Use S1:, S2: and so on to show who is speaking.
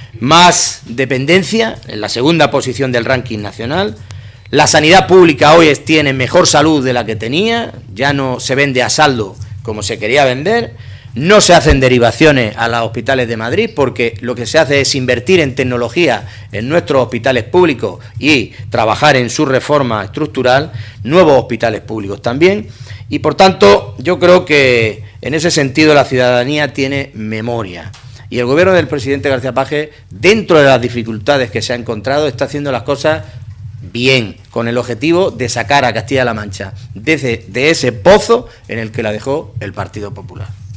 S1: más dependencia, en la segunda posición del ranking nacional. La sanidad pública hoy tiene mejor salud de la que tenía, ya no se vende a saldo como se quería vender, no se hacen derivaciones a los hospitales de Madrid porque lo que se hace es invertir en tecnología en nuestros hospitales públicos y trabajar en su reforma estructural, nuevos hospitales públicos también, y por tanto yo creo que en ese sentido la ciudadanía tiene memoria. Y el gobierno del presidente García Paje, dentro de las dificultades que se ha encontrado, está haciendo las cosas bien, con el objetivo de sacar a Castilla-La Mancha de ese pozo en el que la dejó el Partido Popular.